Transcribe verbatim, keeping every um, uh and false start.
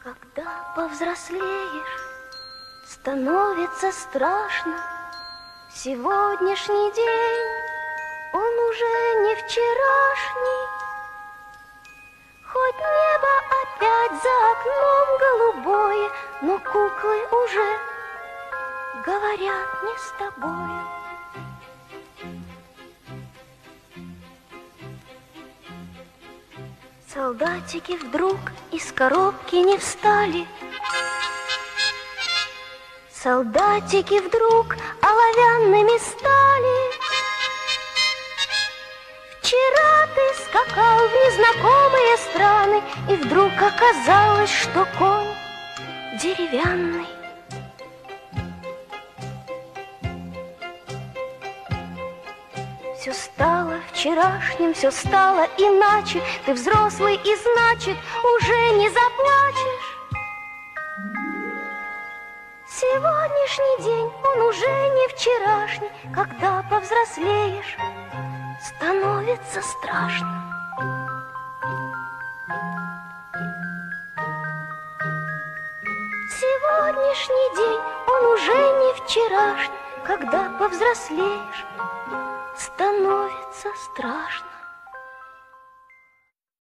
Когда повзрослеешь, становится страшно. Сегодняшний день, он уже не вчерашний. Хоть небо опять за окном голубое, но куклы уже говорят не с тобой. Солдатики вдруг из коробки не встали. Солдатики вдруг оловянными стали. Вчера ты скакал в незнакомые страны, и вдруг оказалось, что конь деревянный. Все стало вчерашним, все стало иначе. Ты взрослый и, значит, уже не заплачешь. Сегодняшний день, он уже не вчерашний. Когда повзрослеешь, становится страшно. Сегодняшний день, он уже не вчерашний. Когда повзрослеешь, становится страшно.